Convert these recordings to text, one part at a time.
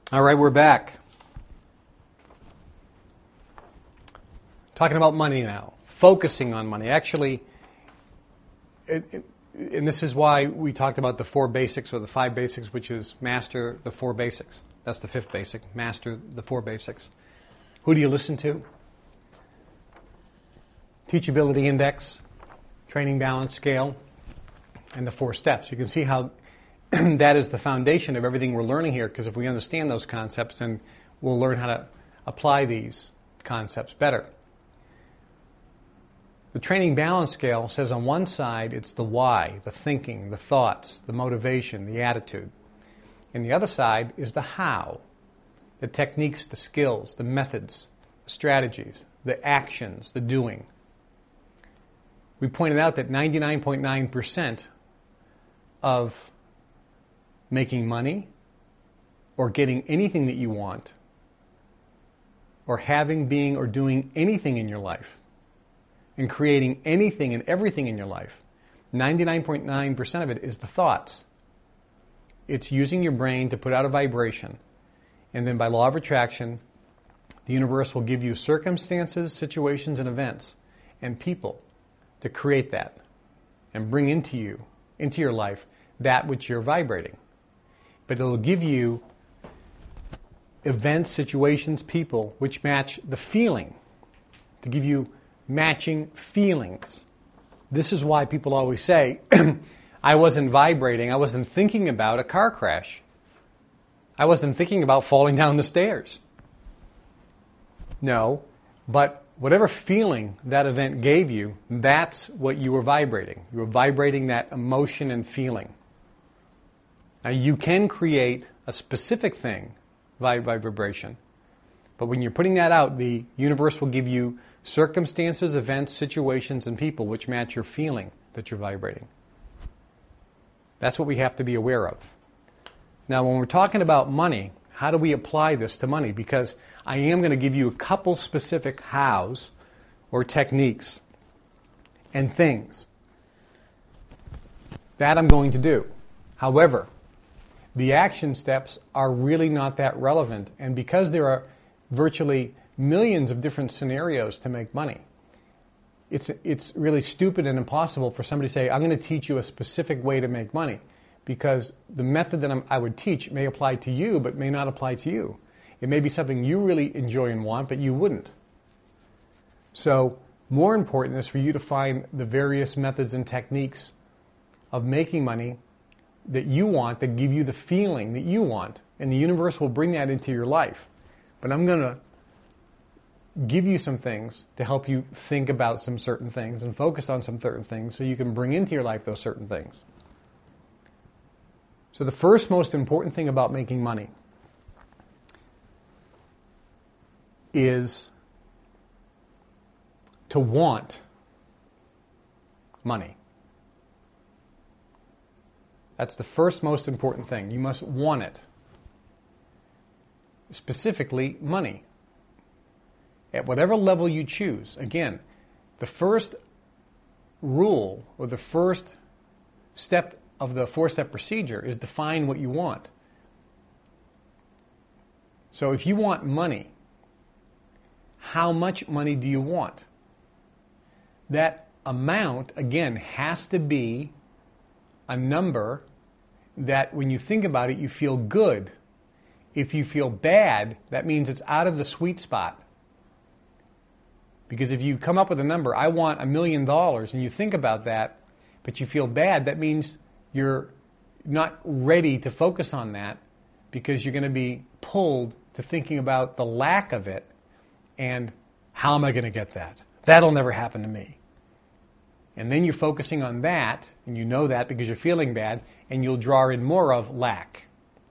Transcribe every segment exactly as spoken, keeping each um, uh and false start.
All right, we're back. Talking about money now. Focusing on money. Actually, it, it, and this is why we talked about the four basics or the five basics, which is master the four basics. That's the fifth basic. Master the four basics. Who do you listen to? Teachability index, training balance scale, and the four steps. You can see how that is the foundation of everything we're learning here, because if we understand those concepts, then we'll learn how to apply these concepts better. The training balance scale says on one side it's the why, the thinking, the thoughts, the motivation, the attitude. And the other side is the how, the techniques, the skills, the methods, the strategies, the actions, the doing. We pointed out that ninety-nine point nine percent of making money or getting anything that you want or having, being, or doing anything in your life and creating anything and everything in your life, ninety-nine point nine percent of it is the thoughts. It's using your brain to put out a vibration, and then by law of attraction, the universe will give you circumstances, situations, and events and people to create that and bring into you, into your life, that which you're vibrating. But it'll give you events, situations, people which match the feeling, to give you matching feelings. This is why people always say, I wasn't vibrating, I wasn't thinking about a car crash. I wasn't thinking about falling down the stairs. No, but whatever feeling that event gave you, that's what you were vibrating. You were vibrating that emotion and feeling. Now you can create a specific thing by vibration, but when you're putting that out, the universe will give you circumstances, events, situations, and people which match your feeling that you're vibrating. That's what we have to be aware of. Now when we're talking about money, how do we apply this to money? Because I am going to give you a couple specific hows or techniques and things that I'm going to do. However, the action steps are really not that relevant, and because there are virtually millions of different scenarios to make money, it's it's really stupid and impossible for somebody to say, I'm going to teach you a specific way to make money, because the method that I'm, I would teach may apply to you but may not apply to you. It may be something you really enjoy and want, but you wouldn't. So more important is for you to find the various methods and techniques of making money that you want, that give you the feeling that you want, and the universe will bring that into your life. But I'm going to give you some things to help you think about some certain things and focus on some certain things so you can bring into your life those certain things. So the first most important thing about making money is to want money. That's the first most important thing. You must want it. Specifically, money. At whatever level you choose. Again, the first rule or the first step of the four-step procedure is define what you want. So if you want money, how much money do you want? That amount, again, has to be a number that when you think about it, you feel good. If you feel bad, that means it's out of the sweet spot. Because if you come up with a number, I want a million dollars, and you think about that, but you feel bad, that means you're not ready to focus on that, because you're going to be pulled to thinking about the lack of it and how am I going to get that? That'll never happen to me. And then you're focusing on that, and you know that because you're feeling bad, and you'll draw in more of lack.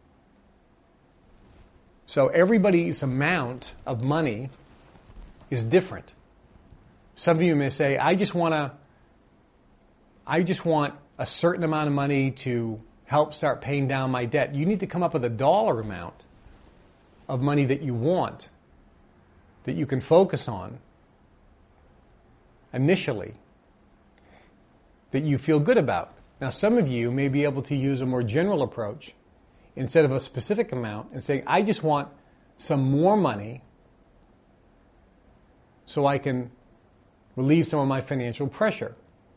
So everybody's amount of money is different. Some of you may say, I just want to, I just want a certain amount of money to help start paying down my debt. You need to come up with a dollar amount of money that you want, that you can focus on initially, that you feel good about. Now, some of you may be able to use a more general approach instead of a specific amount and saying, I just want some more money so I can relieve some of my financial pressure.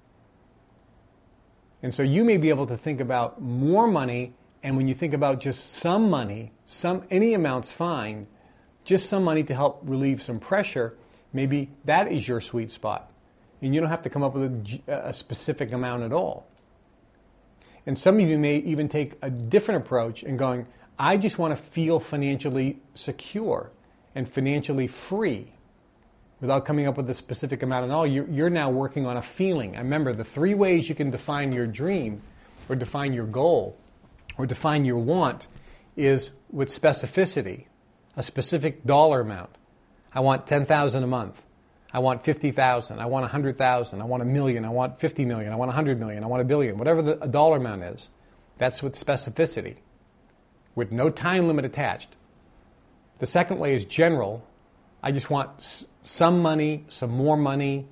And so you may be able to think about more money, and when you think about just some money, some any amount's fine, just some money to help relieve some pressure, maybe that is your sweet spot. And you don't have to come up with a, a specific amount at all. And some of you may even take a different approach and going, I just want to feel financially secure and financially free without coming up with a specific amount at all. You're, you're now working on a feeling. And remember, the three ways you can define your dream or define your goal or define your want is with specificity, a specific dollar amount. I want ten thousand dollars a month. I want fifty thousand dollars. I want one hundred thousand dollars. I want a million. I want fifty million dollars. I want one hundred million dollars. I want a billion. Whatever the a dollar amount is, that's with specificity, with no time limit attached. The second way is general. I just want s- some money, some more money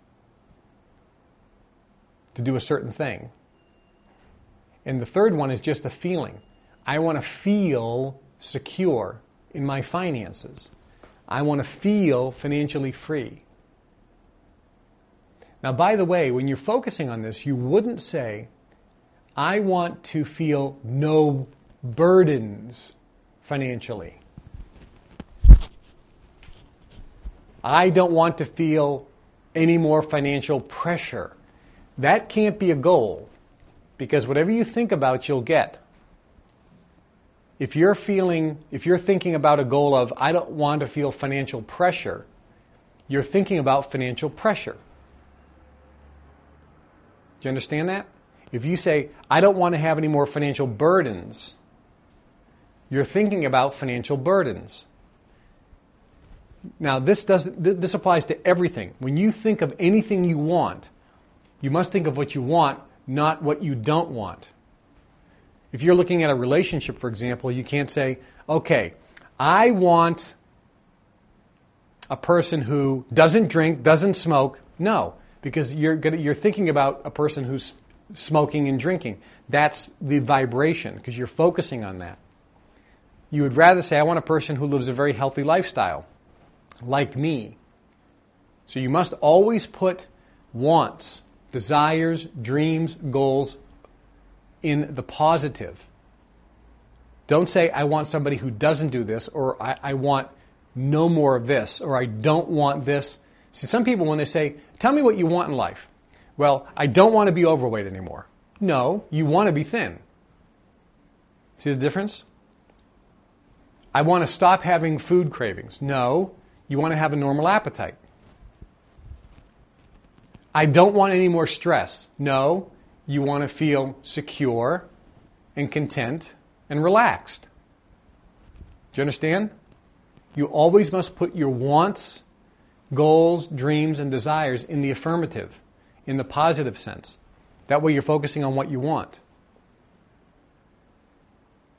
to do a certain thing. And the third one is just a feeling. I want to feel secure in my finances. I want to feel financially free. Now, by the way, when you're focusing on this, you wouldn't say, I want to feel no burdens financially. I don't want to feel any more financial pressure. That can't be a goal, because whatever you think about, you'll get. If you're feeling, if you're thinking about a goal of, I don't want to feel financial pressure, you're thinking about financial pressure. Do you understand that? If you say, I don't want to have any more financial burdens, you're thinking about financial burdens. Now, this doesn't, this applies to everything. When you think of anything you want, you must think of what you want, not what you don't want. If you're looking at a relationship, for example, you can't say, okay, I want a person who doesn't drink, doesn't smoke. No, because you're gonna, you're thinking about a person who's smoking and drinking. That's the vibration, because you're focusing on that. You would rather say, I want a person who lives a very healthy lifestyle, like me. So you must always put wants, desires, dreams, goals in the positive. Don't say, I want somebody who doesn't do this, or I, I want no more of this, or I don't want this. See, some people, when they say, tell me what you want in life. Well, I don't want to be overweight anymore. No, you want to be thin. See the difference? I want to stop having food cravings. No, you want to have a normal appetite. I don't want any more stress. No, you want to feel secure and content and relaxed. Do you understand? You always must put your wants, goals, dreams, and desires in the affirmative, in the positive sense. That way you're focusing on what you want.